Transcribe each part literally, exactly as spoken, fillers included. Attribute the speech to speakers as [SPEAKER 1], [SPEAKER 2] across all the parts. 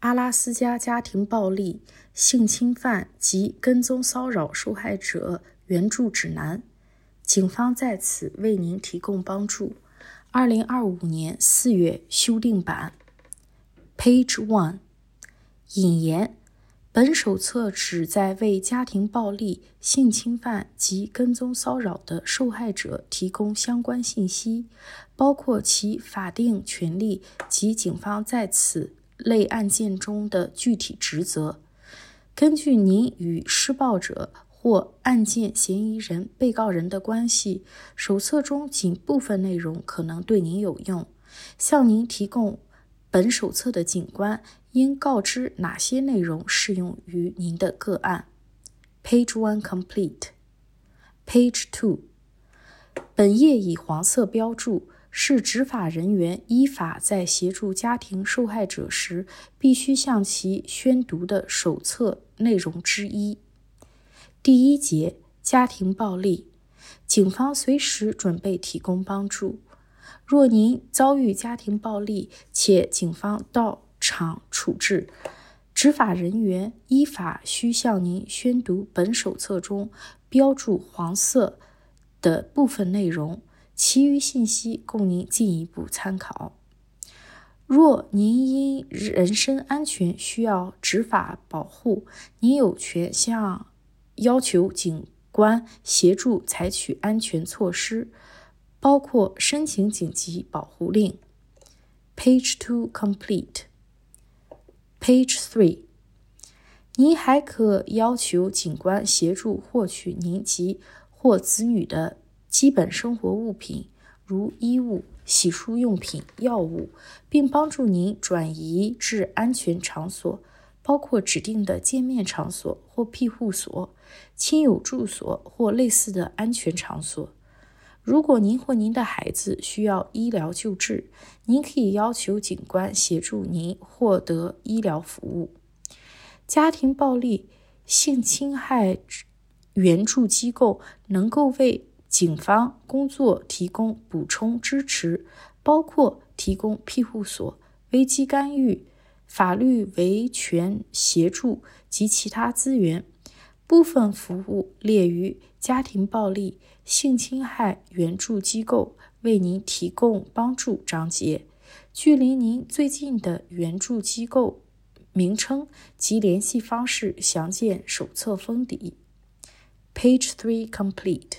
[SPEAKER 1] 阿拉斯加家庭暴力、性侵犯及跟踪骚扰受害者援助指南，警方在此为您提供帮助。二零二五年四月修订版。Page one 引言：本手册旨在为家庭暴力、性侵犯及跟踪骚扰的受害者提供相关信息，包括其法定权利及警方在此类案件中的具体职责。根据您与施暴者或案件嫌疑人、被告人的关系，手册中仅部分内容可能对您有用。向您提供本手册的警官应告知哪些内容适用于您的个案。Page one complete. Page two. 本页以黄色标注，是执法人员依法在协助家庭受害者时必须向其宣读的手册内容之一。第一节，家庭暴力。警方随时准备提供帮助。若您遭遇家庭暴力，且警方到场处置，执法人员依法需向您宣读本手册中标注黄色的部分内容，其余信息供您进一步参考。若您因人身安全需要执法保护，您有权向要求警官协助采取安全措施，包括申请紧急保护令。Page two complete. Page three. 您还可要求警官协助获取您及或子女的基本生活物品，如衣物、洗漱用品、药物，并帮助您转移至安全场所，包括指定的见面场所或庇护所、亲友住所或类似的安全场所。如果您或您的孩子需要医疗救治，您可以要求警官协助您获得医疗服务。家庭暴力、性侵害援助机构能够为警方工作提供补充支持，包括提供庇护所、危机干预、法律维权协助及其他资源。部分服务列于家庭暴力、性侵害援助机构为您提供帮助章节。距离您最近的援助机构名称及联系方式详见手册封底。Page three complete.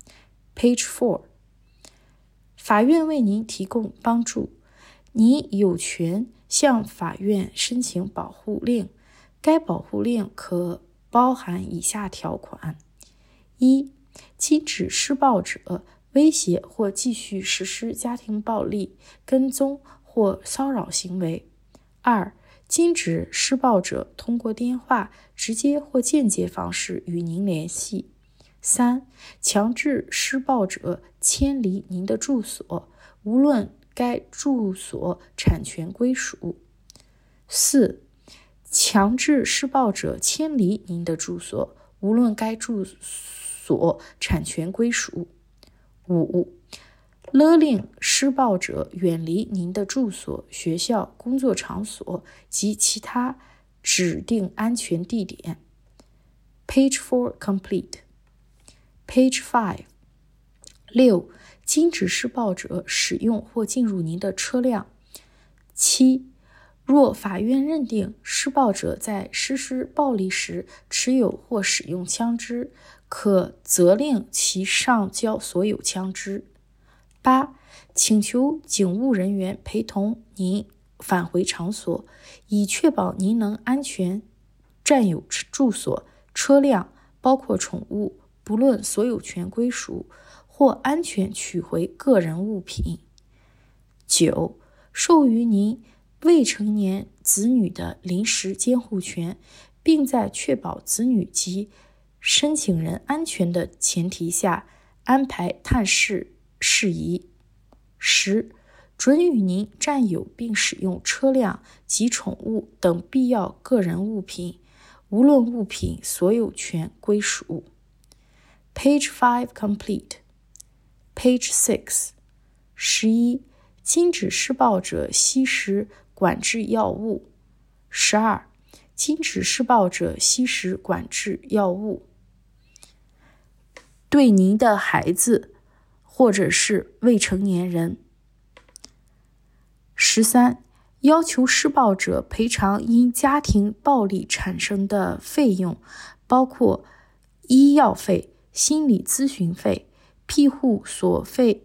[SPEAKER 1] Page four. 法院为您提供帮助。你有权向法院申请保护令，该保护令可包含以下条款：一、禁止施暴者威胁或继续实施家庭暴力、跟踪或骚扰行为；二、禁止施暴者通过电话、直接或间接方式与您联系；三、强制施暴者迁离您的住所，无论该住所产权归属；四、强制施暴者迁离您的住所，无论该住所产权归属；五、勒令施暴者远离您的住所、学校、工作场所及其他指定安全地点。Page four complete. Page five. 六、禁止施暴者使用或进入您的车辆。七、若法院认定施暴者在实施暴力时持有或使用枪支，可责令其上交所有枪支。八、请求警务人员陪同您返回场所，以确保您能安全占有住所、车辆，包括宠物，不论所有权归属，或安全取回个人物品。九、授予您未成年子女的临时监护权，并在确保子女及申请人安全的前提下安排探视事宜。十、准予您占有并使用车辆及宠物等必要个人物品，无论物品所有权归属。Page five complete. Page six. 十一、禁止施暴者吸食管制药物。 十二、禁止施暴者吸食管制药物。对您的孩子或者是未成年人。十三、要求施暴者赔偿因家庭暴力产生的费用，包括医药费、心理咨询费、庇护所费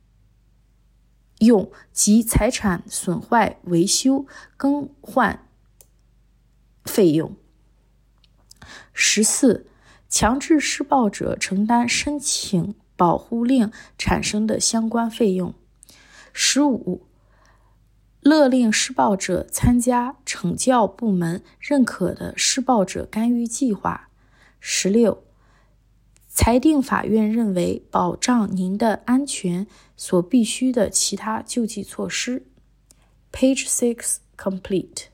[SPEAKER 1] 用及财产损坏、维修、更换费用。十四、强制施暴者承担申请保护令产生的相关费用。十五、勒令施暴者参加惩教部门认可的施暴者干预计划。十六、裁定法院认为保障您的安全所必须的其他救济措施。Page six complete.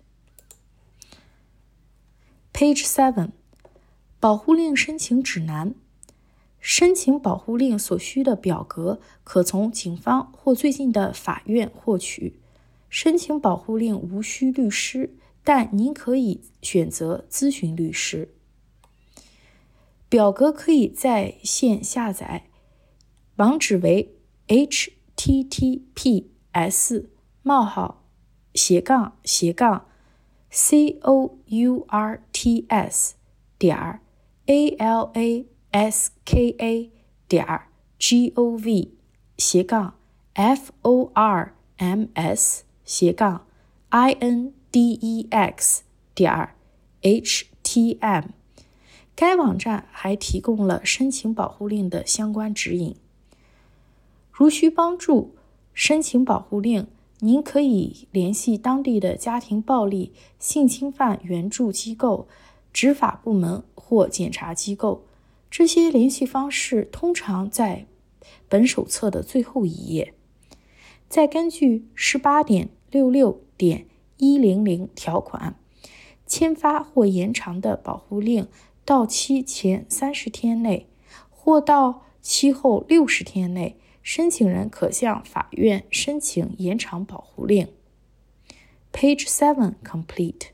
[SPEAKER 1] Page seven. 保护令申请指南。申请保护令所需的表格可从警方或最近的法院获取。申请保护令无需律师，但您可以选择咨询律师。表格可以在线下载，网址为 h t t p s 冒号斜杠斜杠 c o u r t s 点 a l a s k a 点 g o v 斜杠 f o r m s 斜杠 i n d e x 点 h t m。该网站还提供了申请保护令的相关指引。如需帮助申请保护令，您可以联系当地的家庭暴力、性侵犯援助机构、执法部门或检察机构。这些联系方式通常在本手册的最后一页。再根据 十八点六六点一零零 条款，签发或延长的保护令到期前三十天内，或到期后六十天内，申请人可向法院申请延长保护令。Page seven complete.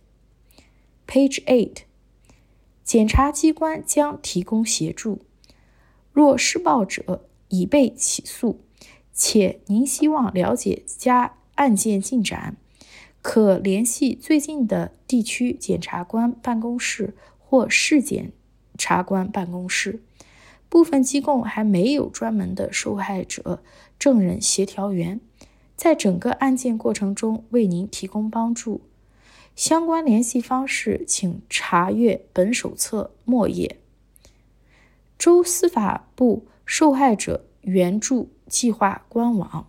[SPEAKER 1] Page eight. 检察机关将提供协助。若施暴者已被起诉，且您希望了解加案件进展，可联系最近的地区检察官办公室或市检察官办公室。部分机构还没有专门的受害者证人协调员，在整个案件过程中为您提供帮助。相关联系方式请查阅本手册末页。州司法部受害者援助计划官网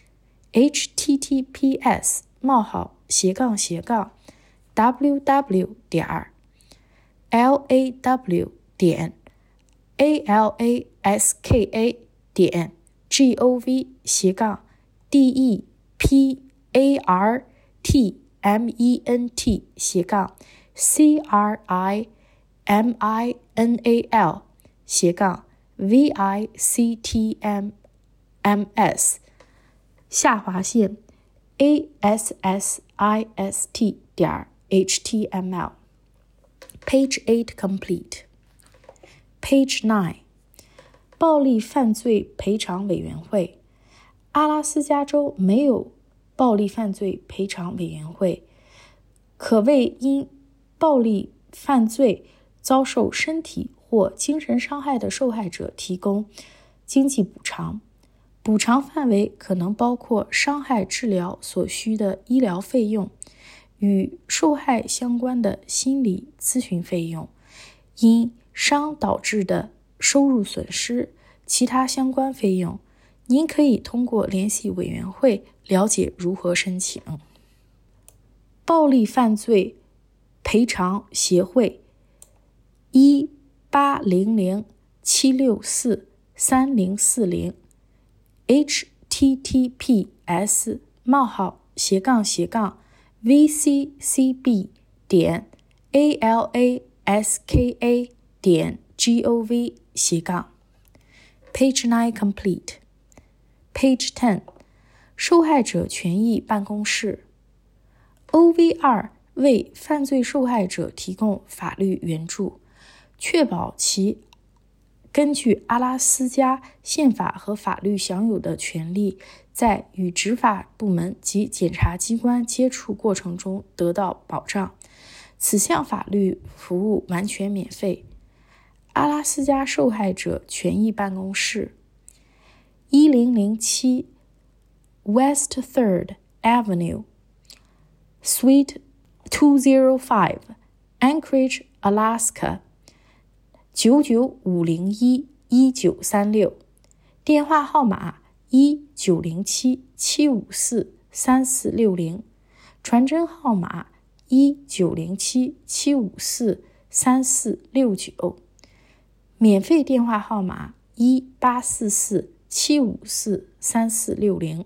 [SPEAKER 1] h t t p s 冒号斜杠斜杠 w w 点 l a w 点 a l a s k a 点 g o v 斜杠 d e p a r t m e n t 斜杠 c r i m i n a l 斜杠 v i c t m m s 下划线 a s s i s t 点 h t m l。 Page eight complete. Page nine. 暴力犯罪赔偿委员会。阿拉斯加州没有暴力犯罪赔偿委员会，可为因暴力犯罪遭受身体或精神伤害的受害者提供经济补偿。补偿范围可能包括伤害治疗所需的医疗费用，与受害相关的心理咨询费用，因伤导致的收入损失，其他相关费用。您可以通过联系委员会了解如何申请。暴力犯罪赔偿协会一八零零七六四三零四零 h t t p s 冒号斜杠斜杠 v c c b 点 a l a s k a 点 g o v 斜杠。 Page nine complete. Page ten. 受害者权益办公室 O V 二为犯罪受害者提供法律援助，确保其根据阿拉斯加宪法和法律享有的权利，在与执法部门及检察机关接触过程中得到保障。此项法律服务完全免费。阿拉斯加受害者权益办公室，一零零七 West Third Avenue Suite two oh five Anchorage, Alaska九九五零一一九三六，电话号码一九零七七五四三四六零，传真号码一九零七七五四三四六九，免费电话号码一八四四七五四三四六零。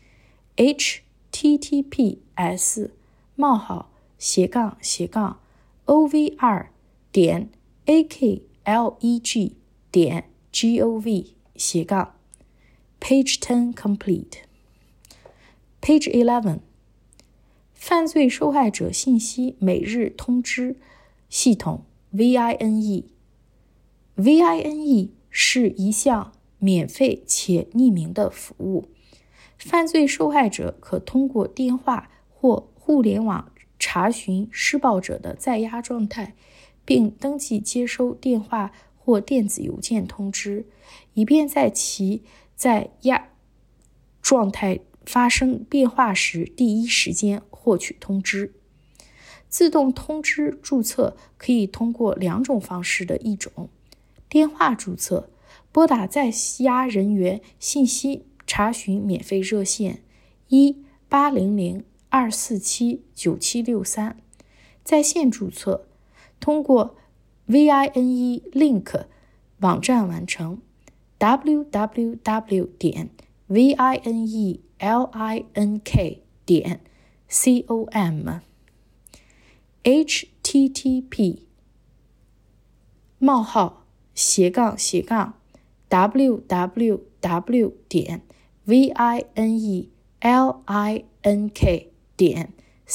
[SPEAKER 1] H T T P S 冒号斜杠斜杠 O V R 点 A K L E G 点 G O V 斜杠 Page ten complete. Page eleven 犯罪受害者信息每日通知系统 V I N E V I N E 是一项免费且匿名的服务，犯罪受害者可通过电话或互联网查询施暴者的在押状态，并登记接收电话或电子邮件通知，以便在其在押状态发生变化时第一时间获取通知。自动通知注册可以通过两种方式的一种：电话注册，拨打在押人员信息查询免费热线一八零零二四七九七六三；在线注册，通过 V I N E Link 网站完成 double-u double-u double-u 点 V I N E Link 点 com H T T P 冒号斜杠斜杠 www 点 V I N E Link 点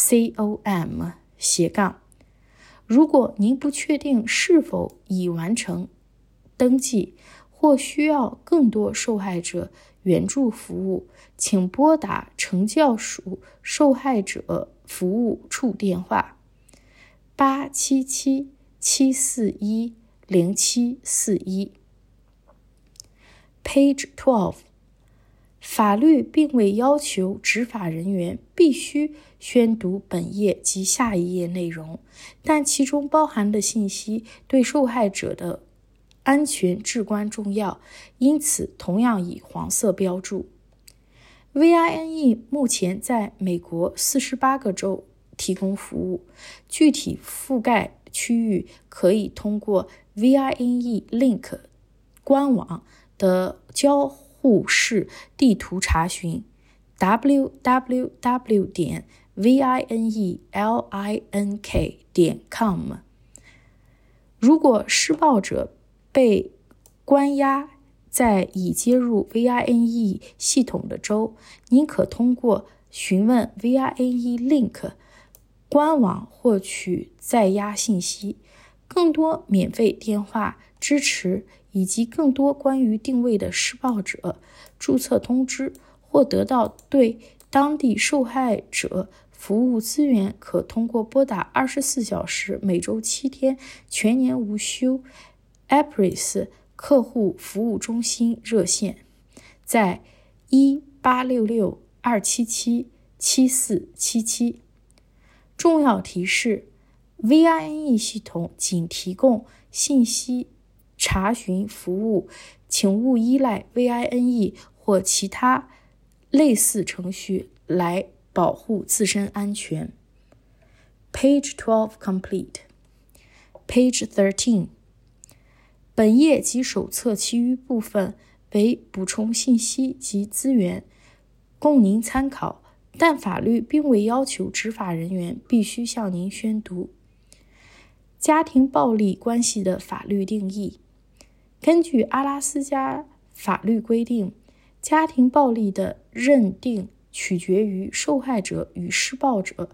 [SPEAKER 1] com 斜杠。如果您不确定是否已完成登记，或需要更多受害者援助服务，请拨打惩教署受害者服务处电话八七七七四一零七四一。Page twelve 法律并未要求执法人员必须宣读本页及下一页内容，但其中包含的信息对受害者的安全至关重要，因此同样以黄色标注。V I N E 目前在美国四十八个州提供服务，具体覆盖区域可以通过 V I N E Link 官网的交互式地图查询 double-u double-u double-u 点 V I N E Link 点 com。 如果施暴者被关押在已接入 V I N E 系统的州，您可通过询问 V I N E Link 官网获取在押信息。更多免费电话支持以及更多关于定位的施暴者注册通知，或得到对当地受害者服务资源，可通过拨打二十四小时每周七天全年无休 A P R I S 客户服务中心热线，在一八六六二七七七四七七。重要提示： V I N E 系统仅提供信息查询服务，请勿依赖 V I N E 或其他类似程序来保护自身安全。 Page twelve complete. Page thirteen. 本页及手册其余部分为补充信息及资源，供您参考，但法律并未要求执法人员必须向您宣读。家庭暴力关系的法律定义。根据阿拉斯加法律规定，家庭暴力的认定取决于受害者与施暴者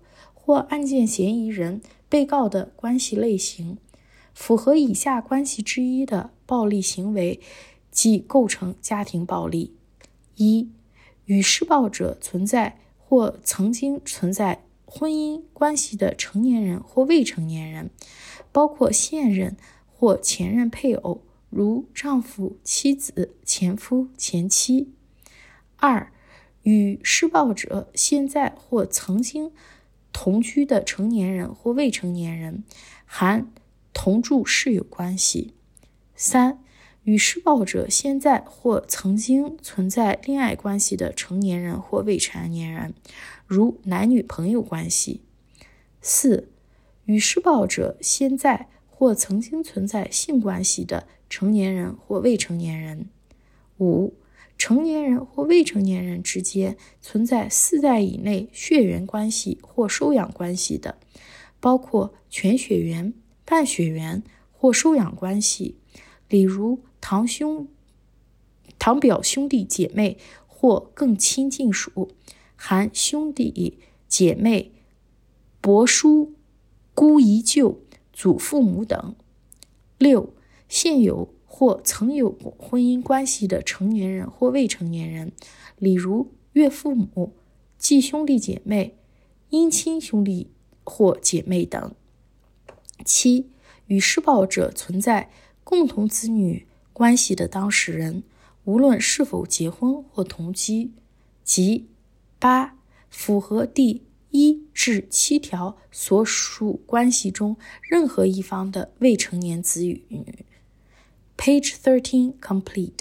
[SPEAKER 1] 或案件嫌疑人、被告的关系类型。符合以下关系之一的暴力行为即构成家庭暴力：一、与施暴者存在或曾经存在婚姻关系的成年人或未成年人，包括现任或前任配偶，如丈夫、妻子、前夫、前妻。二、与施暴者现在或曾经同居的成年人或未成年人，含同住室友关系。三、与施暴者现在或曾经存在恋爱关系的成年人或未成年人，如男女朋友关系。四、与施暴者现在或曾经存在性关系的成年人或未成年人。五、成年人或未成年人之间存在四代以内血缘关系或收养关系的，包括全血缘、半血缘或收养关系，例如堂兄、堂表兄弟姐妹或更亲近属，含兄弟姐妹、伯叔、姑姨舅、祖父母等。六、现有或曾有过婚姻关系的成年人或未成年人，例如岳父母、继兄弟姐妹、姻亲兄弟或姐妹等。七、与施暴者存在共同子女关系的当事人，无论是否结婚或同居，即八、符合第一至七条所属关系中任何一方的未成年子女。Page thirteen complete.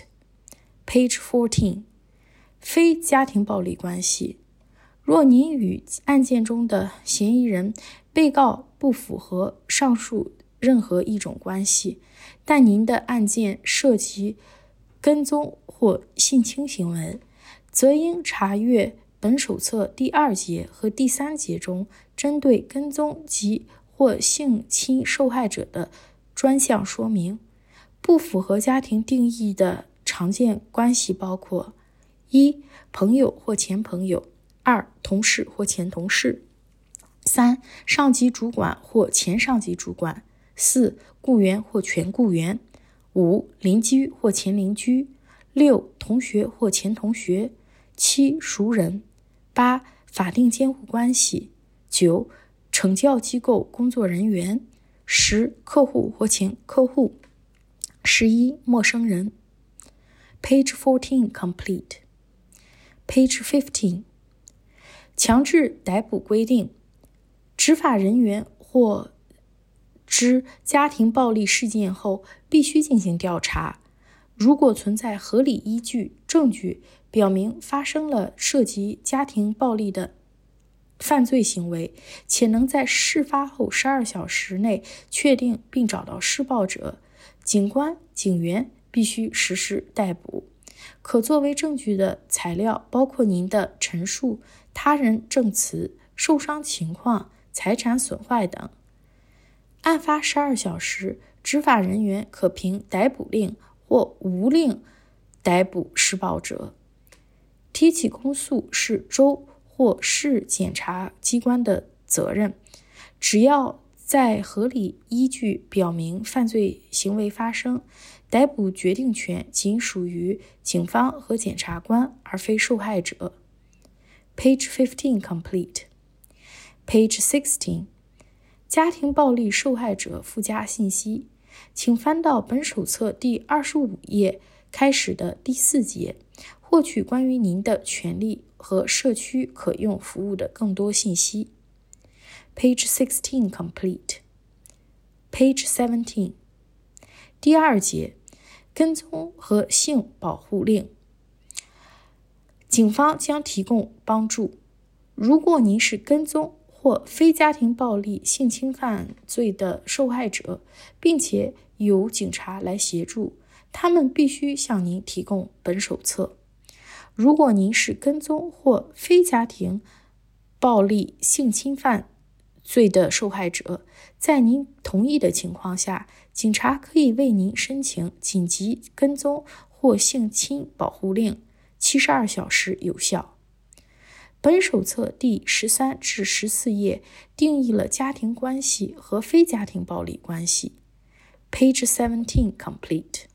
[SPEAKER 1] Page fourteen. 非家庭暴力关系。若您与案件中的嫌疑人、被告不符合上述任何一种关系，但您的案件涉及跟踪或性侵行为，则应查阅本手册第二节和第三节中针对跟踪及或性侵受害者的专项说明。不符合家庭定义的常见关系包括：一、朋友或前朋友；二、同事或前同事；三、上级主管或前上级主管；四、雇员或前雇员；五、邻居或前邻居；六、同学或前同学；七、熟人；八、法定监护关系；九、惩教机构工作人员；十、客户或前客户；十一、陌生人。Page fourteen complete. Page fifteen. 强制逮捕规定。执法人员获知家庭暴力事件后，必须进行调查。如果存在合理依据、证据表明发生了涉及家庭暴力的犯罪行为，且能在事发后十二小时内确定并找到施暴者，警官、警员必须实施逮捕。可作为证据的材料包括您的陈述、他人证词、受伤情况、财产损坏等。案发十二小时，执法人员可凭逮捕令或无令逮捕施暴者。提起公诉是州或市检察机关的责任，只要在合理依据表明犯罪行为发生，逮捕决定权仅属于警方和检察官，而非受害者。Page fifteen complete. Page sixteen. 家庭暴力受害者附加信息，请翻到本手册第二十五页开始的第四节，获取关于您的权利和社区可用服务的更多信息。Page sixteen complete. Page seventeen. 第二节，跟踪和性保护令。警方将提供帮助。如果您是跟踪或非家庭暴力性侵犯罪的受害者，并且由警察来协助，他们必须向您提供本手册。如果您是跟踪或非家庭暴力性侵犯罪的受害者，在您同意的情况下，警察可以为您申请紧急跟踪或性侵保护令，七十二小时有效。 本手册第十三至十四页定义了家庭关系和非家庭暴力关系。Page seventeen complete.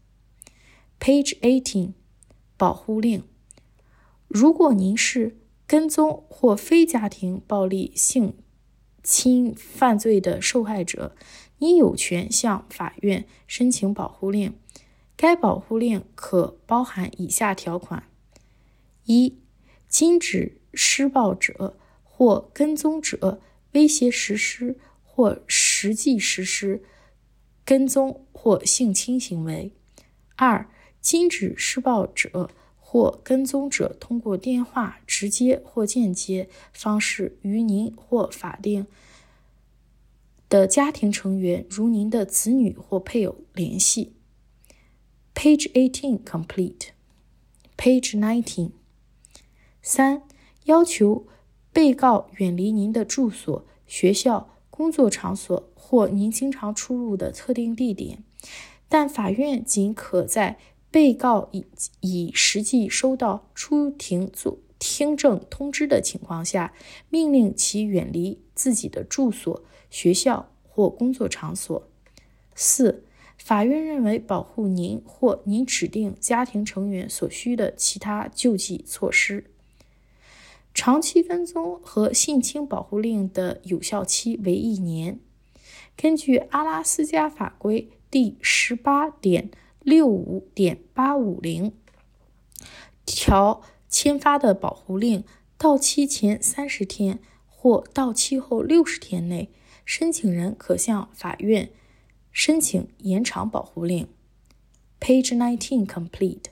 [SPEAKER 1] Page eighteen 保护令。如果您是跟踪或非家庭暴力性侵犯罪的受害者，你有权向法院申请保护令。该保护令可包含以下条款：一、禁止施暴者或跟踪者威胁实施或实际实施跟踪或性侵行为；二、禁止施暴者或跟踪者通过电话直接或间接方式与您或法定的家庭成员，如您的子女或配偶联系。Page eighteen complete. Page nineteen. 三、要求被告远离您的住所、学校、工作场所或您经常出入的特定地点，但法院仅可在被告已已实际收到出庭做听证通知的情况下，命令其远离自己的住所、学校或工作场所。四、法院认为保护您或您指定家庭成员所需的其他救济措施。长期跟踪和性侵保护令的有效期为一年。根据阿拉斯加法规第十八点六五点八五零条签发的保护令，到期前三十天或到期后六十天内，申请人可向法院申请延长保护令。Page nineteen complete.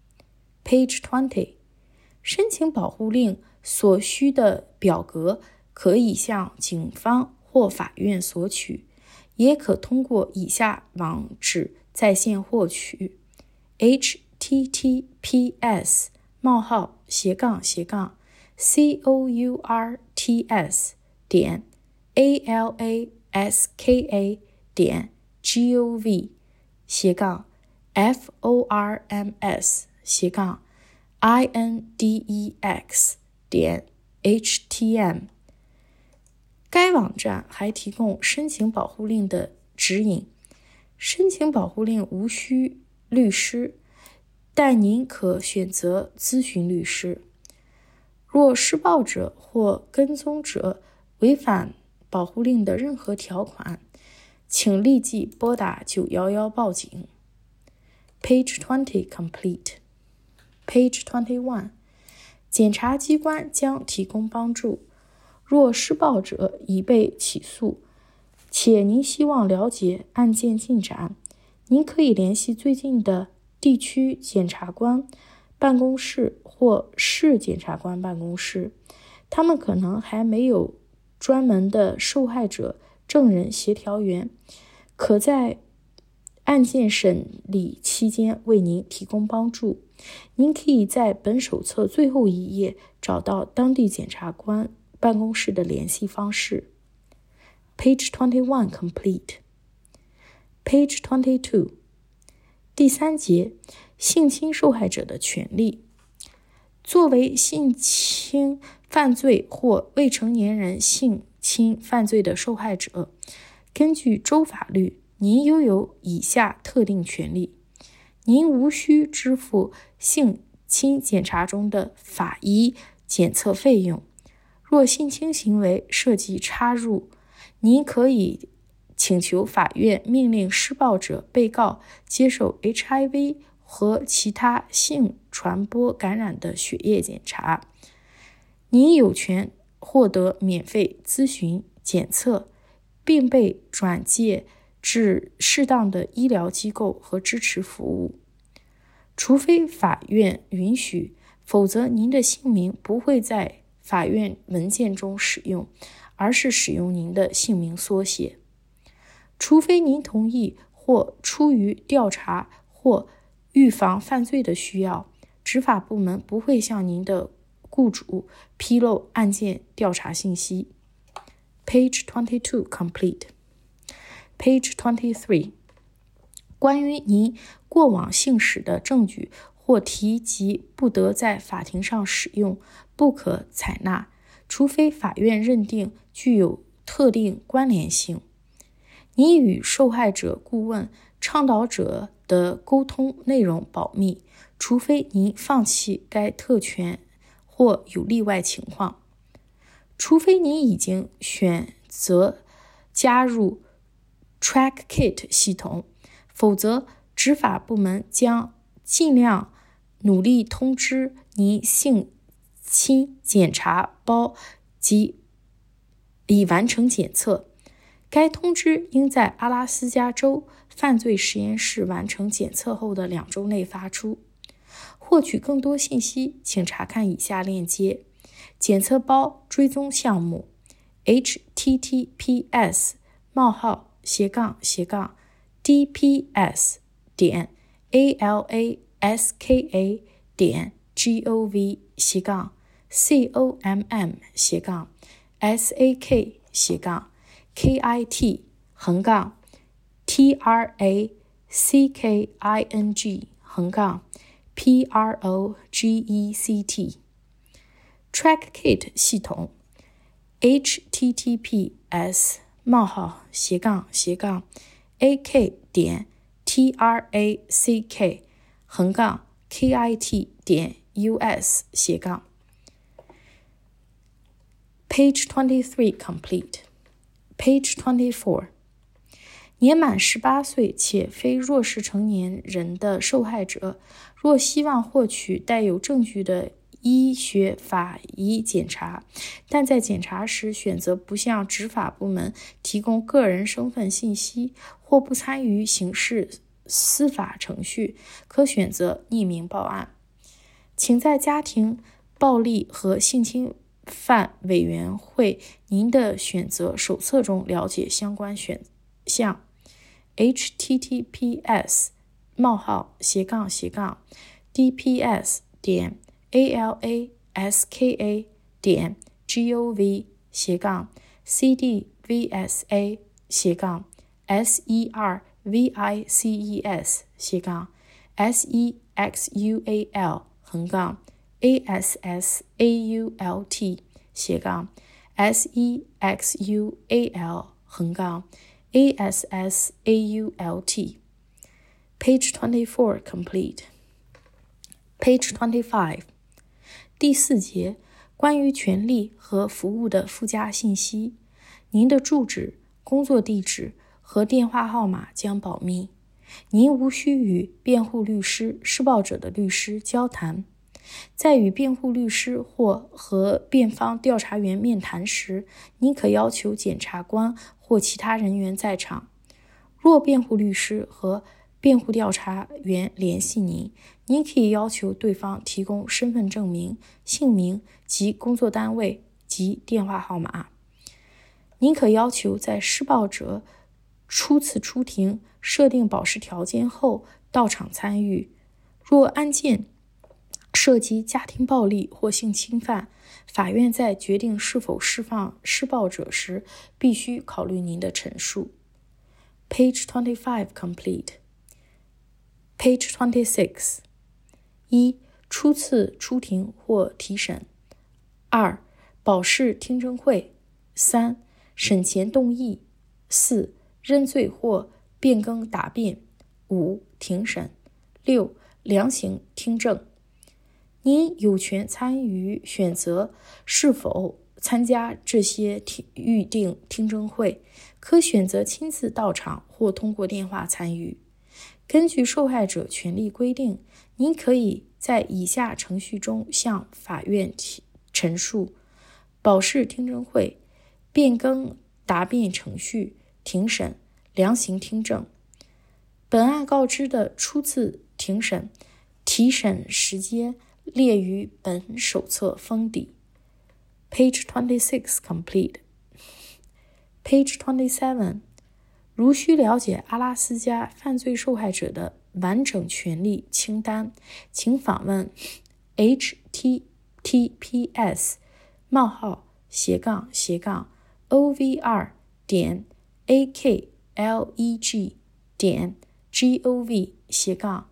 [SPEAKER 1] Page twenty. 申请保护令所需的表格可以向警方或法院索取，也可通过以下网址在线获取 ：https 冒号斜杠斜杠 courts 点 alaska 点 gov 斜杠 forms 斜杠 index 点 htm。 该网站还提供申请保护令的指引。申请保护令无需律师，但您可选择咨询律师。若施暴者或跟踪者违反保护令的任何条款，请立即拨打九一一报警。Page twenty complete. Page twenty-one. 检察机关将提供帮助。若施暴者已被起诉，且您希望了解案件进展，您可以联系最近的地区检察官办公室或市检察官办公室，他们可能还没有专门的受害者证人协调员，可在案件审理期间为您提供帮助。您可以在本手册最后一页找到当地检察官办公室的联系方式。Page twenty-one complete. Page twenty-two. 第三节，性侵受害者的权利。作为性侵犯罪或未成年人性侵犯罪的受害者，根据州法律，您拥有以下特定权利：您无需支付性侵检查中的法医检测费用。若性侵行为涉及插入，您可以请求法院命令施暴者被告接受 H I V 和其他性传播感染的血液检查。您有权获得免费咨询检测，并被转介至适当的医疗机构和支持服务。除非法院允许，否则您的姓名不会在法院文件中使用，而是使用您的姓名缩写。除非您同意或出于调查或预防犯罪的需要，执法部门不会向您的雇主披露案件调查信息。Page twenty-two complete. Page twenty-three. 关于您过往性史的证据或提及不得在法庭上使用，不可采纳。 除非法院认定具有特定关联性。你与受害者顾问、倡导者的沟通内容保密，除非您放弃该特权或有例外情况。除非你已经选择加入 TrackKit 系统，否则执法部门将尽量努力通知你性侵检查包及已完成检测。该通知应在阿拉斯加州犯罪实验室完成检测后的两周内发出。获取更多信息，请查看以下链接：检测包追踪项目 https 冒号斜杠斜杠 dps 点 alaska 点 gov 斜杠 comm 斜杠 sak 斜杠 kit 横杠 trackking 横杠 project TrackKit 系统 https 冒号斜杠斜杠 ak 点 track 横杠 kit 点 us 斜杠 Page twenty-three complete. Page twenty-four. 年满十八岁且非弱势成年人的受害者，若希望获取带有证据的医学法医检查，但在检查时选择不向执法部门提供个人身份信息或不参与刑事司法程序，可选择匿名报案。请在家庭暴力和性侵犯委员会您的选择手册中了解相关选项。https 冒号斜杠斜杠 dps 点 alaska 点 gov 斜杠 cdvsa 斜杠 services 斜杠 sexual 横杠 asssault 斜杠 sexual 横杠 asssault Page twenty-four complete. Page twenty-five. 第四节，关于权利和服务的附加信息，您的住址、工作地址和电话号码将保密。您无需与辩护律师、施暴者的律师交谈。在与辩护律师或和辩方调查员面谈时，你可要求检察官或其他人员在场。若辩护律师和辩护调查员联系您，你可以要求对方提供身份证明、姓名及工作单位及电话号码。您可要求在施暴者初次出庭设定保释条件后到场参与。若案件涉及家庭暴力或性侵犯，法院在决定是否释放施暴者时，必须考虑您的陈述。Page twenty-five complete. Page twenty-six. 一、初次出庭或提审。二、保释听证会。三、审前动议。四、认罪或变更答辩。五、庭审。六、量刑听证。您有权参与选择是否参加这些预定听证会，可选择亲自到场或通过电话参与。根据受害者权利规定，您可以在以下程序中向法院陈述：保释听证会、变更答辩程序、庭审、量刑听证。本案告知的初次庭审、提审时间列于本手册封底。Page twenty-six complete. Page twenty-seven. 如需了解阿拉斯加犯罪受害者的完整权利清单，请访问 https 冒号斜杠斜杠 over 点 akleg 点 gov 斜杠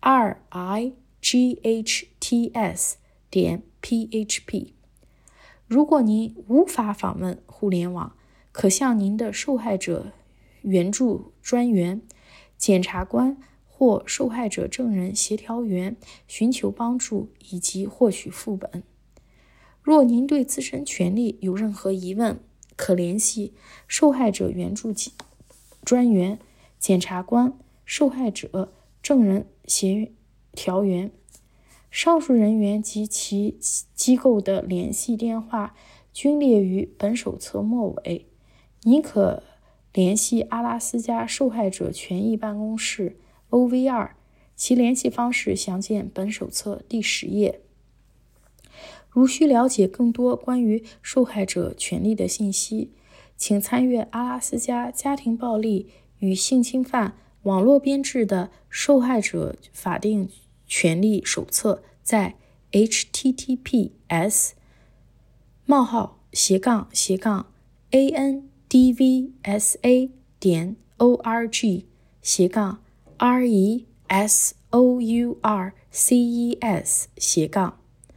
[SPEAKER 1] rights 点 php。 如果您无法访问互联网，可向您的受害者援助专员、检察官或受害者证人协调员寻求帮助以及获取副本。若您对自身权利有任何疑问，可联系受害者援助专员、检察官、受害者证人协调员。上述人员及其机构的联系电话均列于本手册末尾。您可联系阿拉斯加受害者权益办公室 O V R， 其联系方式详见本手册第十页。如需了解更多关于受害者权利的信息，请参阅阿拉斯加家庭暴力与性侵犯网络编制的受害者法定权利手册，在 H T T P S 冒号斜杠斜杠 A N D V S A 点 O R G 斜杠 R E S O U R C E S 斜杠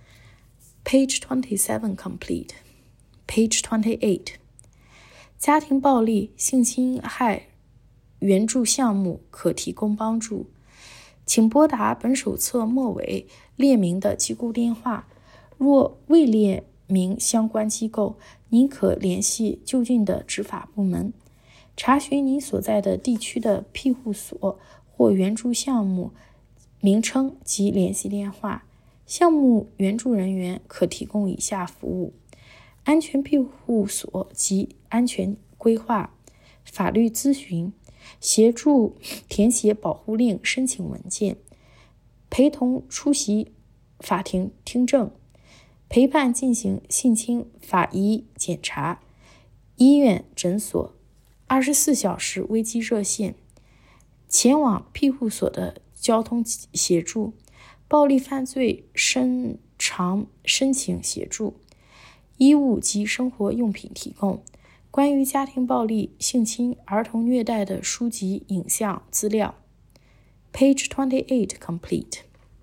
[SPEAKER 1] Page twenty-seven complete. Page twenty-eight. 家庭暴力性侵害援助项目可提供帮助，请拨打本手册末尾列明的机构电话。若未列明相关机构，您可联系就近的执法部门，查询您所在的地区的庇护所或援助项目名称及联系电话。项目援助人员可提供以下服务：安全庇护所及安全规划、法律咨询、协助填写保护令申请文件、陪同出席法庭听证、陪伴进行性侵法医检查、医院诊所、二十四小时危机热线、前往庇护所的交通协助、暴力犯罪申偿申请协助、衣物及生活用品提供、关于家庭暴力、性侵、儿童虐待的书籍、影像资料。Page twenty-eight complete.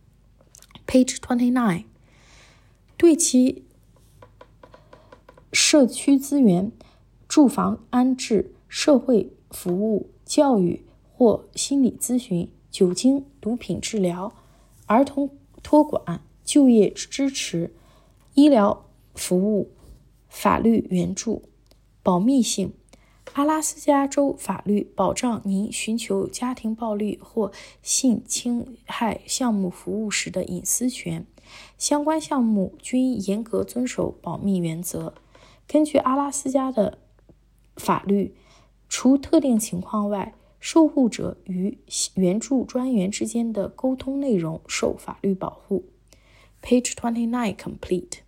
[SPEAKER 1] Page twenty-nine. 对其社区资源、住房安置、社会服务、教育或心理咨询、酒精、毒品治疗、儿童托管、就业支持、医疗服务、法律援助。保密性。阿拉斯加州法律保障您寻求家庭暴力或性侵害项目服务时的隐私权，相关项目均严格遵守保密原则。根据阿拉斯加的法律，除特定情况外，受护者与援助专员之间的沟通内容受法律保护。Page twenty-nine complete.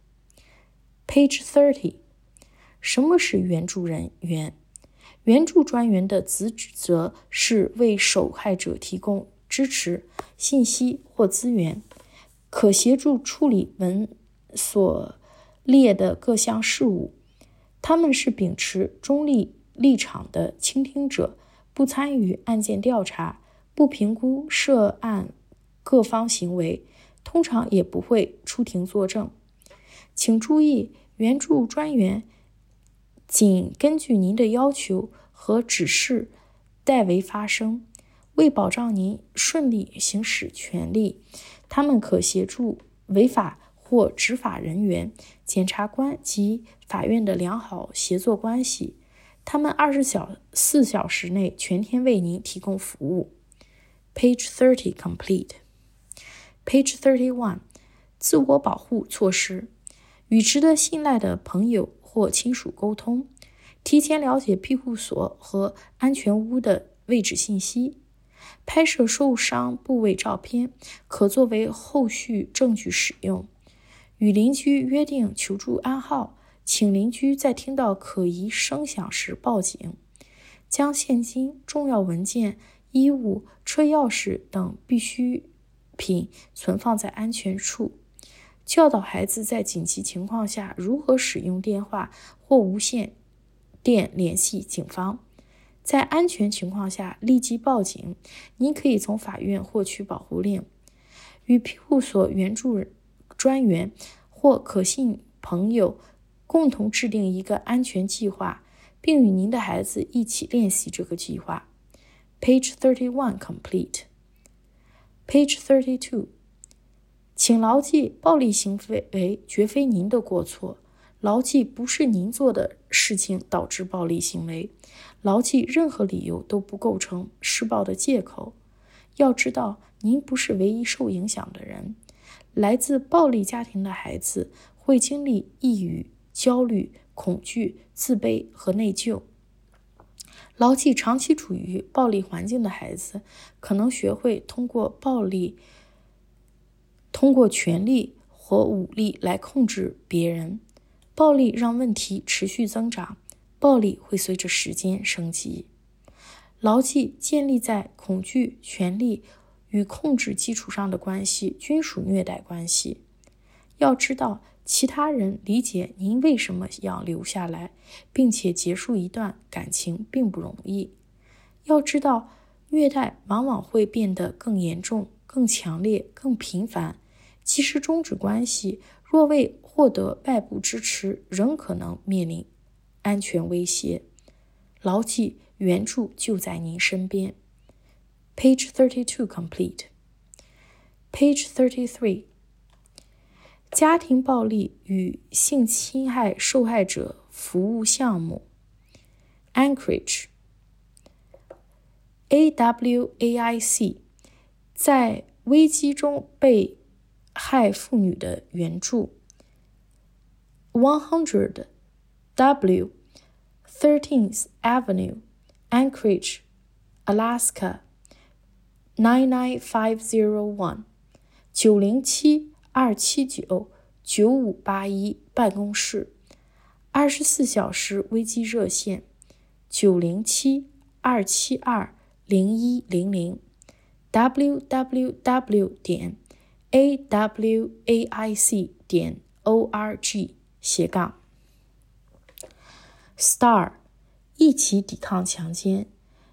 [SPEAKER 1] Page thirty. 什么是援助人员？援助专员的职责是为受害者提供支持、信息或资源，可协助处理文所列的各项事务。他们是秉持中立立场的倾听者，不参与案件调查，不评估涉案各方行为，通常也不会出庭作证。请注意，援助专员仅根据您的要求和指示代为发声。为保障您顺利行使权利，他们可协助违法或执法人员、检察官及法院的良好协作关系。他们二十四小时内全天为您提供服务。Page thirty complete. Page thirty-one. 自我保护措施。与值得信赖的朋友或亲属沟通，提前了解庇护所和安全屋的位置信息，拍摄受伤部位照片，可作为后续证据使用。与邻居约定求助暗号，请邻居在听到可疑声响时报警。将现金、重要文件、衣物、车钥匙等必需品存放在安全处。教导孩子在紧急情况下如何使用电话或无线电联系警方。在安全情况下立即报警。您可以从法院获取保护令。与庇护所援助专员或可信朋友共同制定一个安全计划，并与您的孩子一起练习这个计划。Page thirty-one complete. Page thirty-two. 请牢记，暴力行为绝非您的过错。牢记，不是您做的事情导致暴力行为。牢记，任何理由都不构成施暴的借口。要知道，您不是唯一受影响的人。来自暴力家庭的孩子会经历抑郁、焦虑、恐惧、自卑和内疚。牢记，长期处于暴力环境的孩子可能学会通过暴力、通过权力或武力来控制别人。暴力让问题持续增长，暴力会随着时间升级。牢记，建立在恐惧、权力与控制基础上的关系均属虐待关系。要知道，其他人理解您为什么要留下来，并且结束一段感情并不容易。要知道，虐待往往会变得更严重、更强烈、更频繁。即使终止关系，若未获得外部支持，仍可能面临安全威胁。牢记，援助就在您身边。Page thirty-two complete. Page thirty-three. 家庭暴力与性侵害受害者服务项目 Anchorage A W A I C 在危机中被害妇女的援助 one hundred W thirteenth Avenue Anchorage Alaska nine nine five zero one 九零七二七九九五八一办公室，二十四小时危机热线九零七二七二零一零零 w w w 点 a w a i c 点 org 斜杠 Star 一起抵抗强奸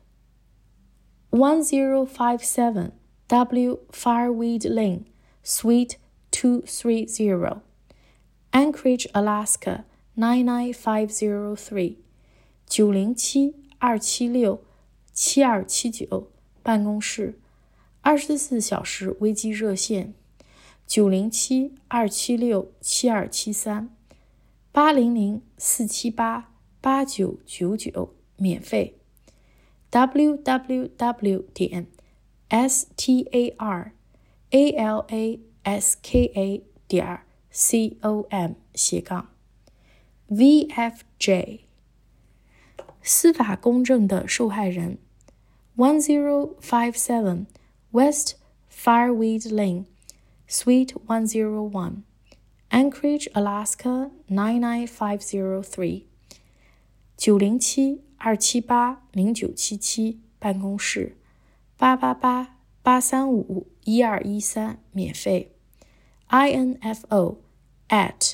[SPEAKER 1] one zero five seven W Fireweed Lane Suite two three zero Anchorage, Alaska nine nine five zero three 九零七二七六七二七九办公室，二十四小时危机热线九零七二七六七二七三八零零四七八八九九九免费 w w w 点 s t a r a l a s k a 点 c o m 斜杠 V F J 司法公正的受害人 one zero five seven West Fireweed Lane Suite one oh one Anchorage, Alaska nine nine five zero three 九零七二七八零九七七办公室八八八八三五一二一三免费 info at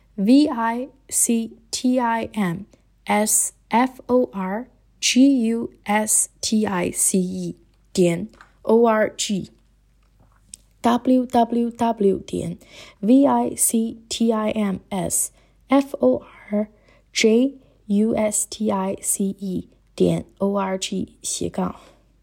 [SPEAKER 1] victimsforgustic 点 org w w w 点 victimsforgustic 点 org 斜杠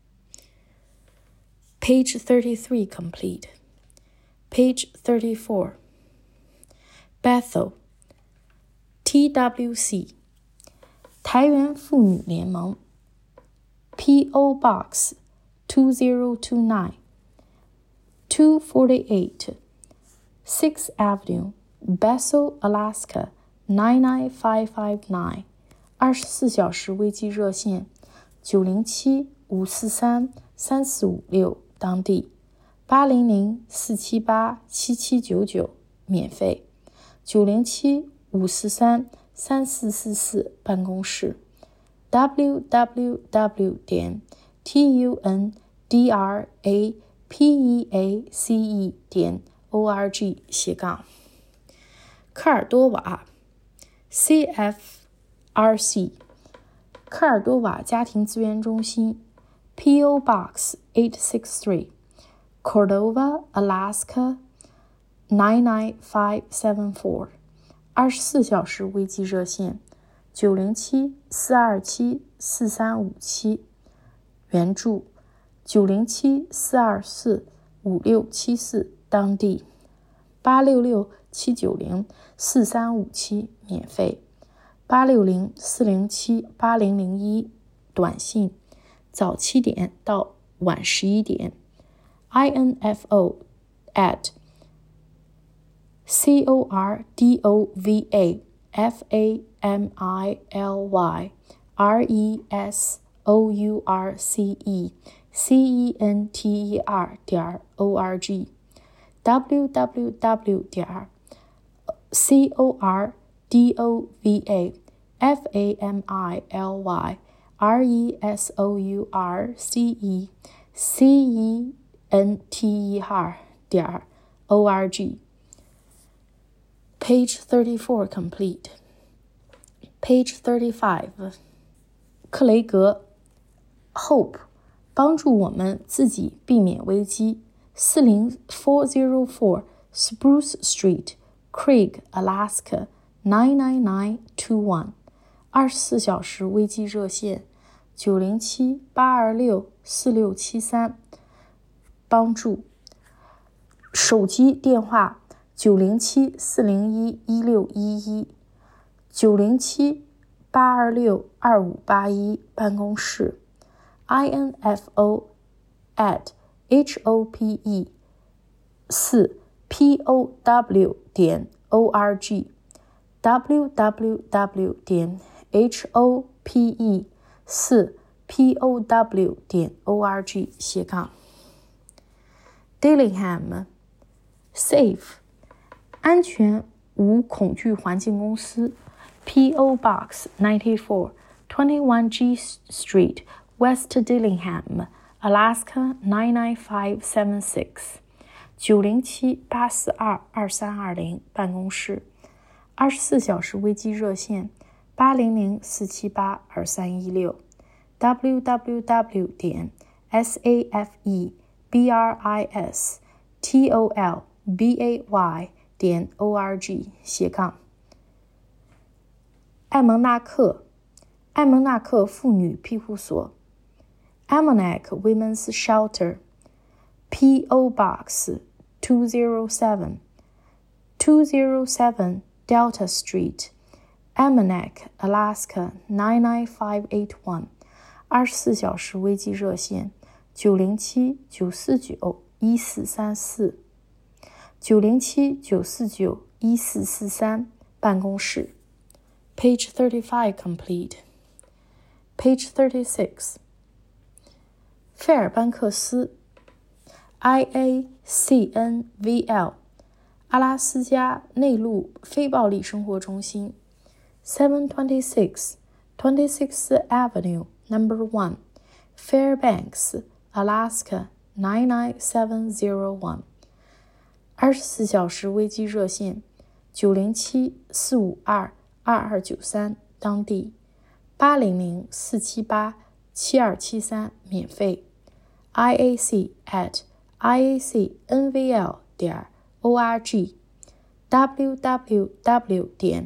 [SPEAKER 1] Page thirty-three complete. Page thirty-four. Bethel T W C 台湾妇女联盟 P O Box two zero two nine two forty-eight sixth Avenue Bethel, Alaska nine nine five five nine 二十四小时危机热线九零七五四三三四五六当地八零零四七八七七九九免费九零七五四三三四四四办公室 w w w 点 t u n d r a p e a c e 点 org 斜杠科尔多瓦 C F R C 科尔多瓦家庭资源中心 P O Box eight six three Cordova, Alaska nine nine five seven four 二十四小时危机热线九零七四二七四三五七，援助九零七四二四五六七四，当地八六六七九零四三五七，免费八六零四零七八零零一，短信早七点到晚十一点 info at cordova family resource center 点 org www 点 cordova family resource center 点 org Page thirty-four complete. Page thirty-five. 克雷格 Hope 帮助我们自己避免危机四零四零四 Spruce Street, Craig, Alaska nine nine nine two one 二十四小时危机热线九零七八二六四六七三帮助手机电话九零七四零一一六一一九零七八二六二五八一办公室 info at hope 四 pow 点 org www 点 hope 四 pow 点 org 斜杠 Dillingham Safe 安全无恐惧环境公司 P O Box ninety-four twenty-one G Street West Dillingham Alaska nine nine five seven six 九零七八四二二三二零办公室二十四小时危机热线八零零四七八二三一六 www 点 safebris tolbay 点 org 斜杠艾蒙纳克艾蒙纳克妇女庇护所 Almanac Women's Shelter P O Box two oh seven two oh seven Delta Street Almanac, Alaska nine nine five eight one 二十四小时危机热线九零七九四九一四三四九零七九四九一四四三办公室 Page thirty-five complete. Page thirty-six. 费尔班克斯 I A C N V L 阿拉斯加内陆非暴力生活中心 seven twenty-six twenty-sixth Avenue Number one Fairbanks, Alaska nine nine seven oh one二十四小时危机热线九零七四五二二二九三当地八零零四七八七二七三免费 iac at iacnvl 点 org www 点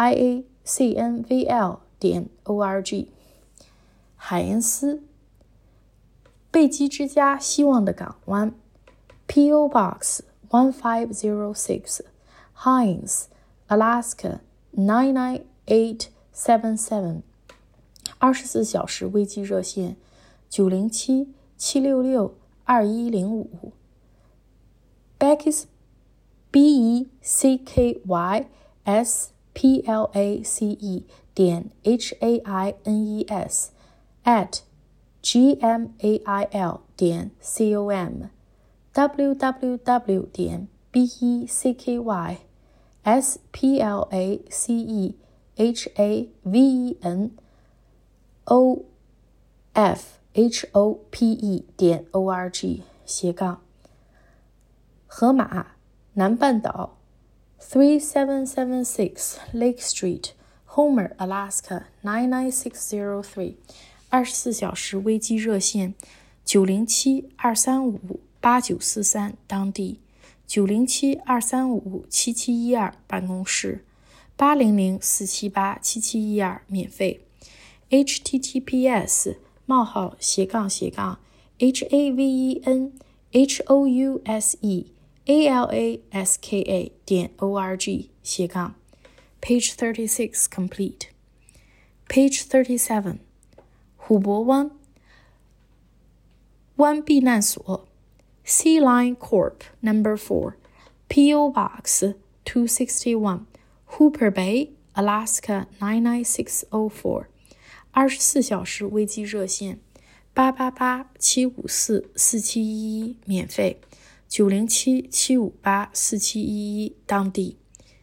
[SPEAKER 1] iacnvl 点 org 海恩斯贝基之家希望的港湾 P O Box one five oh six Hines, Alaska nine nine eight seven seven 二十四小时危机热线九零七七六六二一零五 Becky's B E C K Y S P L A C E 点 H A I N E S at gmail 点 com www 点 beckysplacehaven ofhope 点 org 斜杠河马南半岛three seven seven six Lake Street Homer, Alaska nine nine six oh three二十四小时危机热线九零七二三五八九四三当地九零七二三五七七一二办公室八零零四七八七七一二免费。H T T P S 冒号斜杠斜杠 H A V E N H O U S E A L A S K A 点 O R G 斜杠 Page thirty-six complete. Page thirty-seven 虎泊湾湾避难所 Sea Lion Corp Number four P O Box two sixty-one Hooper Bay, Alaska nine nine six oh four 二十四小时危机热线八八八七五四四七一一免费九零七七五八四七一一当地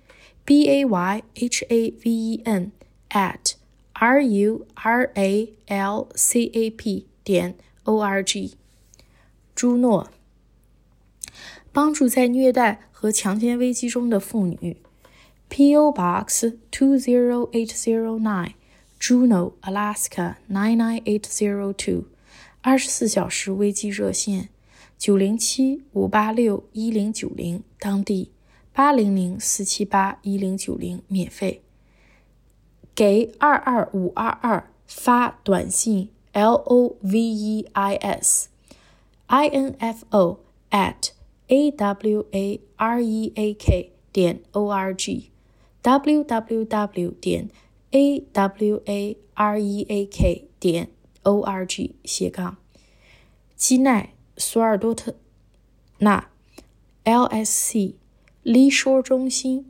[SPEAKER 1] B A Y H A V E N at R U R A L C A P 点 O R G 朱诺帮助在虐待和强奸危机中的妇女 P O Box two zero eight zero nine Juneau, Alaska nine nine eight zero two 二十四小时危机热线九零七五八六一零九零当地八零零四七八一零九零免费给二二五二二发短信 L O V E I S I N F O at A W A R E A K 点 O R G W W W 点 A W A R E A K 点 O R G 斜杠基奈索尔多特纳 L S C 离shore中心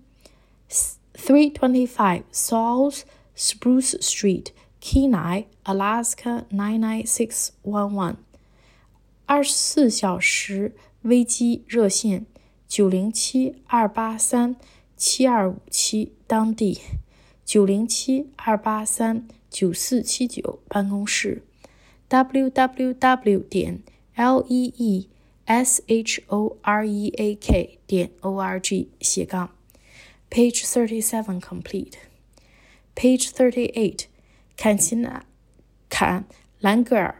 [SPEAKER 1] three twenty-five South Spruce Street Kenai Alaska nine nine six one one 二十四小时危机热线九零七二八三七二五七当地九零七二八三九四七九办公室 W W W 点 L E E S H O R E A K 点 O R G 斜杠 Page thirty-seven complete. Page thirty-eight 坎奇纳坎兰格尔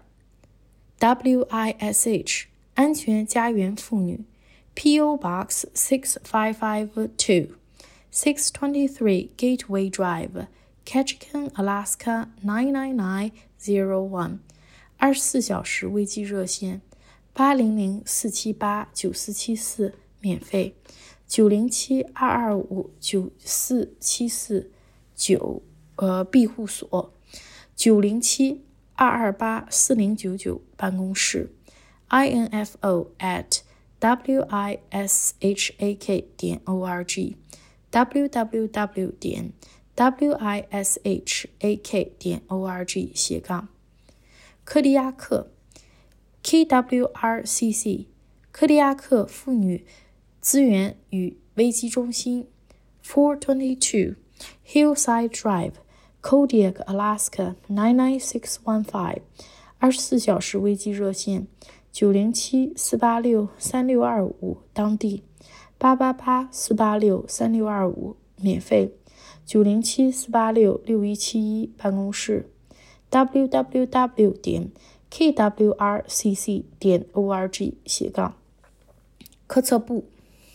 [SPEAKER 1] W I S H 安全家园妇女 P O Box six five five two six twenty-three Gateway Drive Ketchikan, Alaska nine nine nine zero one 二十四小时危机热线八零零四七八九四七四免费九零七二二五九四七四九呃庇护所九零七二二八四零九九办公室 I N F O at W I S H A K 点 O R G W W W 点 W I S H A K 点 O R G 斜杠科迪亚克 K W R C C 科迪亚克妇女资源与危机中心 four twenty-two Hillside Drive Kodiak, Alaska nine nine six one five 二十四小时危机热线九零七四八六三六二五当地八八八四八六三六二五免费九零七四八六六一七一办公室 W W W 点 K W R C C 点 O R G 斜杠科测部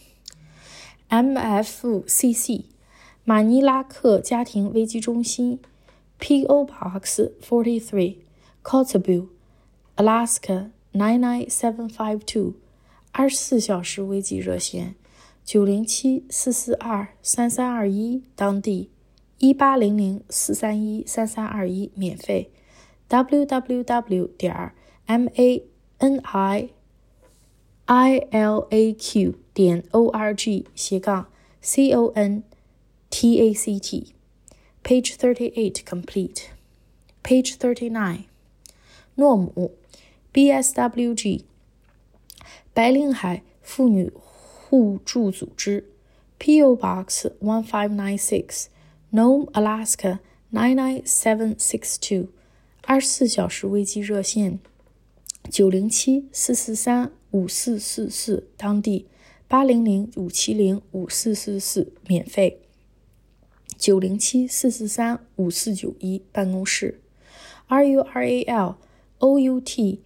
[SPEAKER 1] M F C C 马尼拉克家庭危机中心 P O Box forty-three Kotzebue, Alaska nine nine seven five two 二十四小时危机热线九零七四四二三三二一当地一八零零四三一三三二一免费 W W W 点 M A N I I L A Q 点 O R G 斜杠 C O N T A C T Page thirty-eight complete. Page thirty-nine 诺姆 B S W G 白令海妇女互助组织 P O Box one five nine six Nome, Alaska nine nine seven six two 二十四小时危机热线九零七四四三五四四四当地八零零五七零五四四四免费九零七四四三五四九一办公室 R U R A L O U T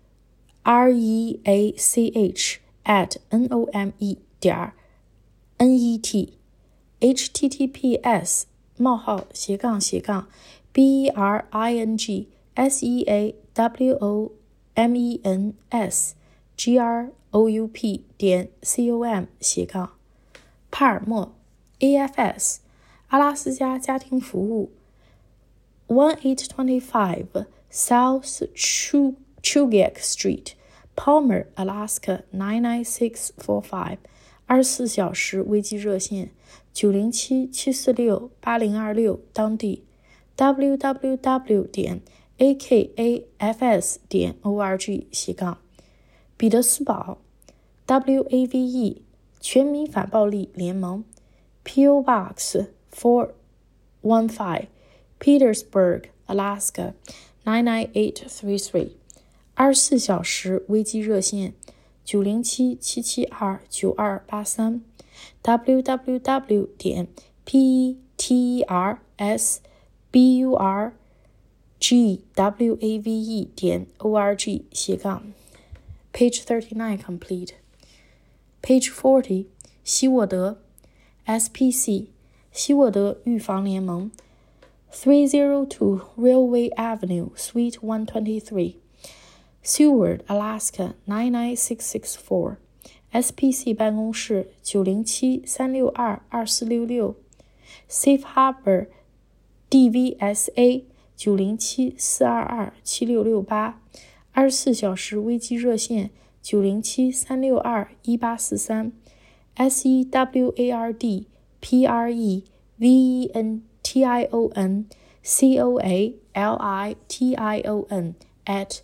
[SPEAKER 1] R E A C H at N O M E 点 N E T H T T P S 冒号斜杠斜杠 B E R I N G S E A W O M E N S G R O U P 点 com 斜杠帕尔默 A F S 阿拉斯加家庭服务 eighteen twenty-five South Chugach Street Palmer Alaska nine nine six four five 二十四小时危机热线九零七七四六八零二六当地 w w w 点 a k a f s 点 org 斜杠彼得斯堡 W A V E 全民反暴力联盟 P O Box four one five Petersburg Alaska nine nine eight three three 二十四小时危机热线九零七七七二九二八三 w w w 点 p e t e r s b u r g w a v e 点 org 斜杠 Page thirty-nine complete. Page forty 希沃德 S P C 希沃德预防联盟 three oh two Railway Avenue Suite one twenty-three Seward, Alaska nine nine six six four S P C 办公室九零七三六二二四六六 Safe Harbor D V S A 九零七四二二七六六八二十四小时危机热线九零七三六二一八四三 S E W A R D P R E V E N T I O N C O A L I T I O N at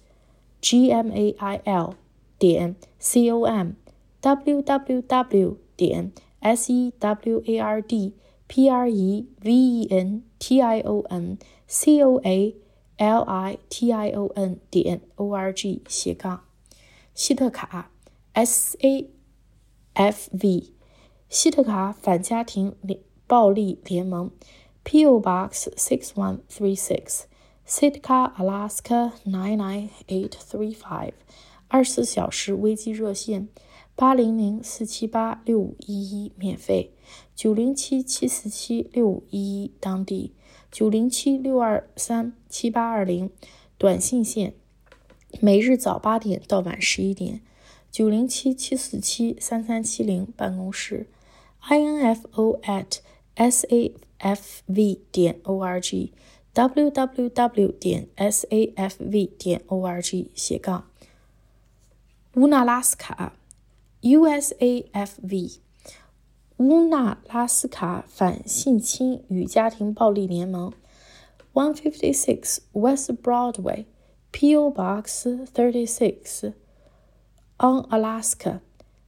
[SPEAKER 1] gmail 点 com w w w 点 s e w a r d p r e v e n t i o n c o a l i t i o n 点 org 斜杠希特卡 S A F V 希特卡反家庭暴力联盟 P O Box six one three six Sitka, Alaska nine nine eight three five 二十四小时危机热线八零零四七八六五一一免费九零七七四七六五一一当地九零七六二三七八二零短信线每日早八点到晚十一点九零七七四七三三七零办公室 info at s a f v 点 org w w w 点 s a f v 点 org 斜杠乌纳拉斯卡 U S A F V 乌纳拉斯卡反性侵与家庭暴力联盟 one fifty-six West Broadway P O Box thirty-six on Alaska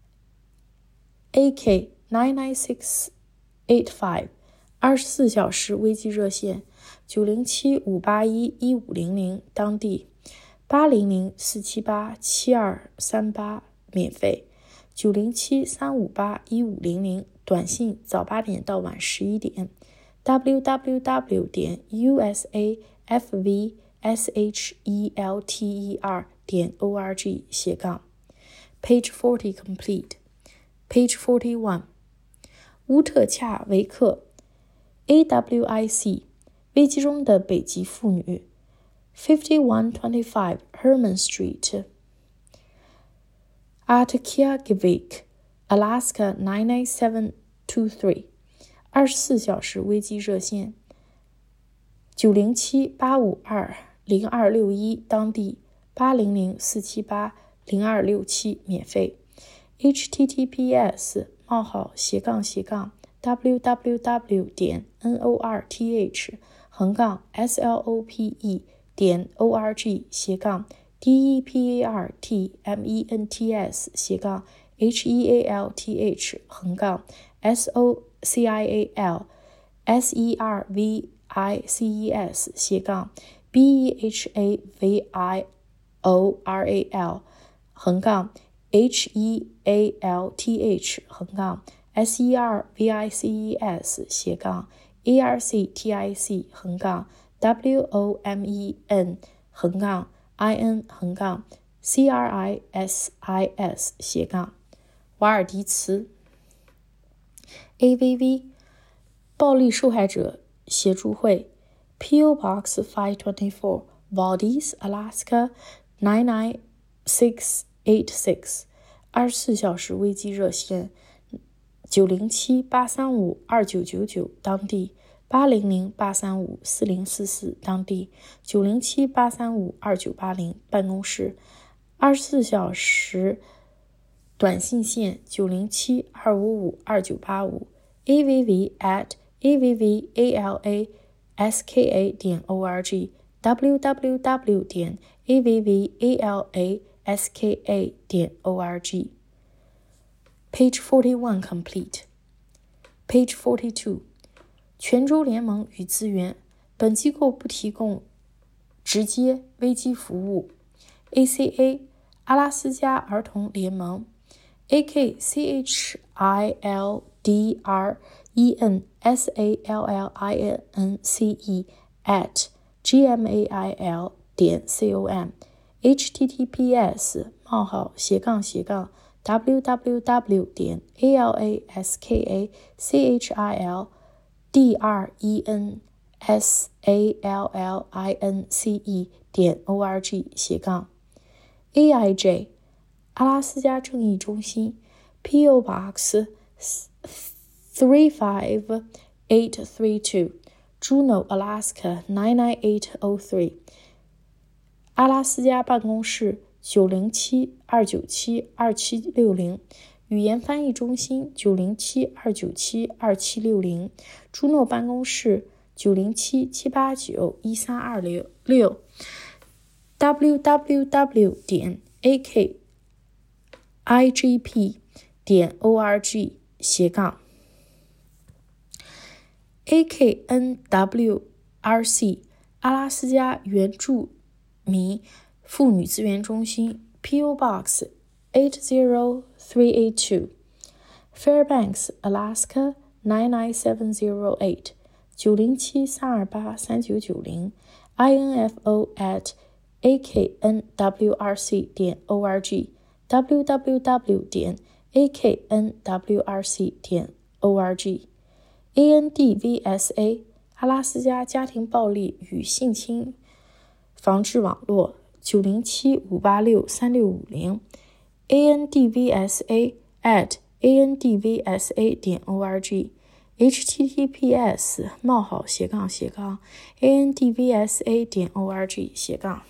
[SPEAKER 1] A K nine nine six eight five 二十四小时危机热线九零七五八一一五零零当地八零零四七八七二三八免费九零七三五八一五零零短信早八点到晚十一点 w w w 点 u s a f v s h e l t e r 点 org 斜杠 Page forty complete. Page forty-one 乌特恰维克 A W I C 危机中的北极妇女 fifty-one twenty-five Herman Street Artkiagvik, Alaska nine nine seven two three 二十四小时危机热线九零七八五二零二六一当地八零零四七八零二六七免费 H T T P S 冒号斜杠斜杠 w w w 点 n o r t h 横杠 s l o p e 点 o r g 斜杠 d e p a r t m e n t s 斜杠 h e a l t h 横杠 s o c i a l s e r v i c e s 斜杠 b e h a v i o r a l 横杠 h e a l t h 横杠 s e r v i c e s 斜杠 a r c t i c 横杠 w o m e n 横杠 i n 横杠 c r i s i s 斜杠瓦尔迪茨 A V V 暴力受害者协助会 P O Box five twenty-four Valdez, Alaska nine nine six eight six 二十四小时危机热线九零七八三五二九九九当地八零零八三五四零四四当地九零七八三五二九八零办公室二十四小时短信线九零七二五五二九八五 A V V at A V V A L A S K A 点 O R G W W W 点 A V V A L A S K A 点 O R G Page forty-one complete. Page forty-two. 全州联盟与资源，本机构不提供直接危机服务。A C A 阿拉斯加儿童联盟 A K C H I L D R E N S A L L I N C E at G M A I L 点 com H T T P S 冒号斜杠斜杠W W W 点 A L A S K A C H I L D R E N S A L L I N C E 点 O R G 斜杠 A I J 阿拉斯加正义中心 P O Box three five eight three two Juneau, Alaska nine nine eight oh three 阿拉斯加办公室九零七二九七二七六零语言翻译中心九零七二九七二七六零朱诺办公室九零七七八九一三二六 W W W 点 A K I G P 点 O R G 斜杠 A K N W R C 阿拉斯加原住民妇女资源中心 P O Box eight zero three eight two Fairbanks, Alaska nine nine seven zero eight九零七三二八三九九零 I N F O at A K N W R C 点 O R G W W W 点 A K N W R C 点 O R G A N D V S A 阿拉斯加家庭暴力与性侵防治网络九零七五八六三六五零 A N D V S A at A N D V S A 点 O R G H T T P S 冒号斜杠斜杠 A N D V S A 点 O R G 斜杠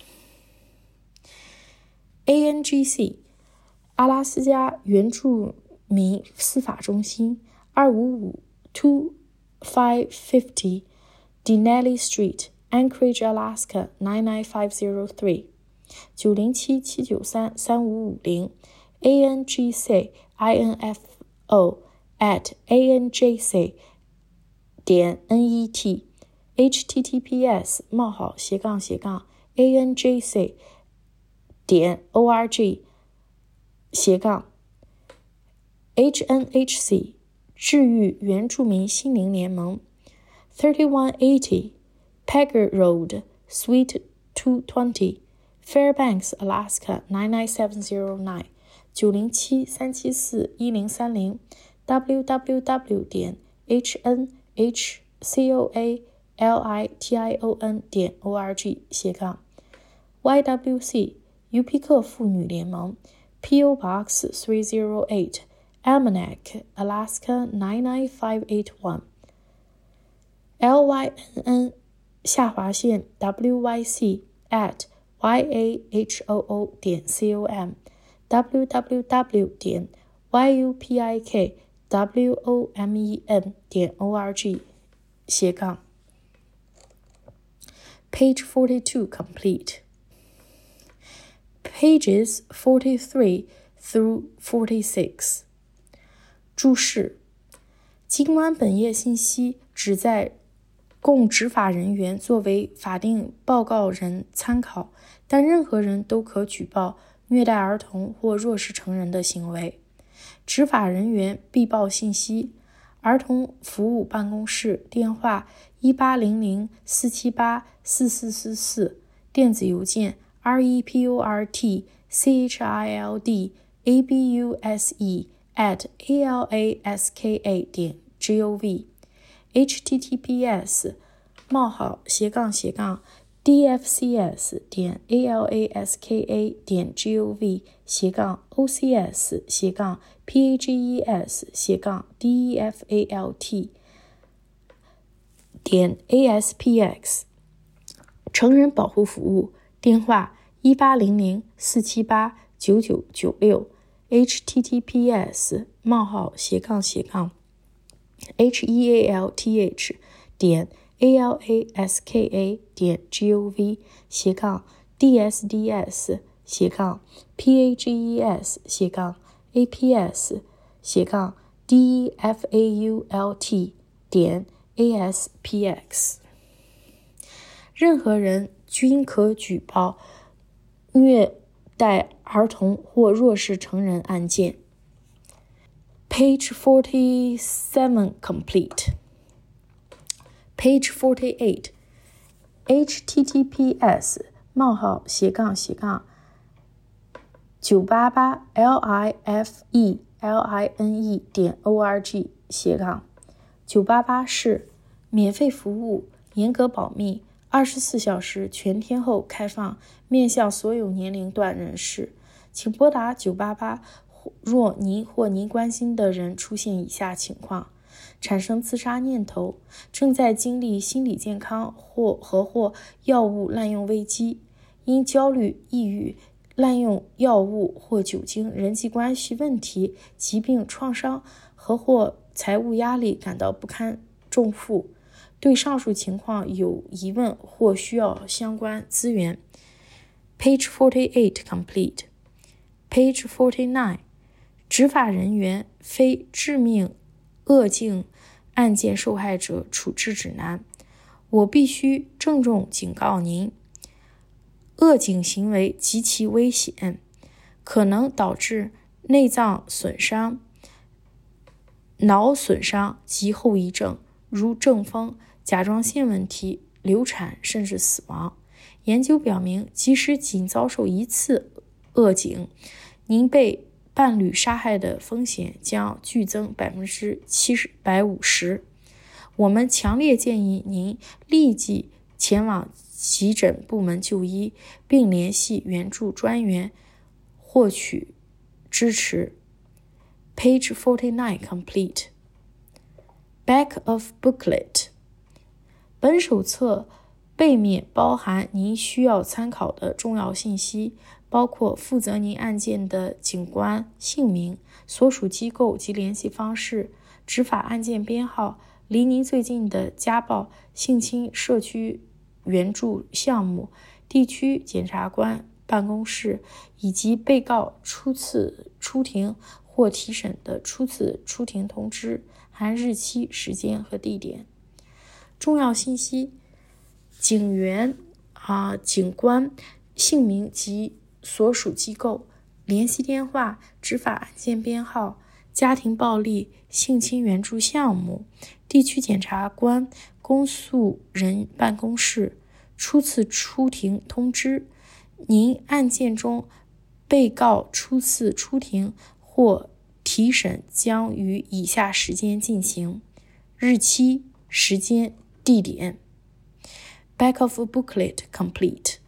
[SPEAKER 1] A N G C 阿拉斯加原住民司法中心二五五 two five fifty Denali Street Anchorage, Alaska nine nine five zero three九零七七九三三五五零 A N G C I N F O at A N J C 点 N E T H T T P S 冒号斜杠斜杠 A N J C 点 O R G 斜杠 H N H C 治愈原住民心灵联盟 thirty-one eighty Pegger Road Suite two twenty Fairbanks, Alaska nine nine seven zero nine九零七三七四一零三零 W W W 点 H N H C O A L I T I O N 点 O R G 斜杠 Y W C 尤皮克妇女联盟 P O Box three oh eight Almanac, Alaska nine nine five eight one L Y N N 下划线 W Y C at Y A H O O 点 com W W W 点 Y U P I K W O M E N 点 O R G 斜杠 Page forty-two complete. Pages forty-three through forty-six. 注释：尽管本页信息旨在供执法人员作为法定报告人参考，但任何人都可举报虐待儿童或弱势成人的行为。执法人员必报信息：儿童服务办公室电话一八零零四七八四四四四，电子邮件 report child abuse at alaska 点 gov H T T P S 冒号斜杠斜杠 D F C S 点 A L A S K A 点 G O V 斜杠 O C S 斜杠 P A G E S 斜杠 D E F A L T 点 A S P X 成人保护服务电话一八零零四七八九九九六 H T T P S 冒号斜杠斜杠 H E A L T H 点 A L A S K A 点 G O V 斜杠 D S D S 斜杠 P A G E S 斜杠 A P S 斜杠 D E F A U L T 点 A S P X。 任何人均可举报虐待儿童或弱势成人案件。Page forty-seven complete. Page forty-eight. H T T P S 冒号斜杠斜杠九八八 L I F E L I N E 点 O R G 斜杠九八八是免费服务，严格保密，二十四小时全天候开放，面向所有年龄段人士。请拨打九八八。若您或您关心的人出现以下情况：产生自杀念头，正在经历心理健康或和或药物滥用危机，因焦虑、抑郁、滥用药物或酒精、人际关系问题、疾病创伤和或财务压力感到不堪重负，对上述情况有疑问或需要相关资源。Page forty-eight complete. Page forty-nine. 执法人员非致命恶境案件受害者处置指南。我必须郑重警告您，恶警行为极其危险，可能导致内脏损伤、脑损伤及后遗症，如中风、甲状腺问题、流产甚至死亡。研究表明，即使仅遭受一次恶警，您被伴侣杀害的风险将剧增百分之七百五十。我们强烈建议您立即前往急诊部门就医，并联系援助专员获取支持。Page forty-nine complete. Back of booklet. 本手册背面包含您需要参考的重要信息，包括负责您案件的警官姓名、所属机构及联系方式、执法案件编号、离您最近的家暴、性侵社区援助项目、地区检察官办公室，以及被告初次出庭或提审的初次出庭通知，含日期、时间和地点。重要信息：警员、啊、警官姓名及所属机构、联系电话、执法案件编号、家庭暴力、性侵援助项目、地区检察官公诉人办公室、初次出庭通知、您案件中被告初次出庭或提审将于以下时间进行，日期、时间、地点。Back of booklet complete.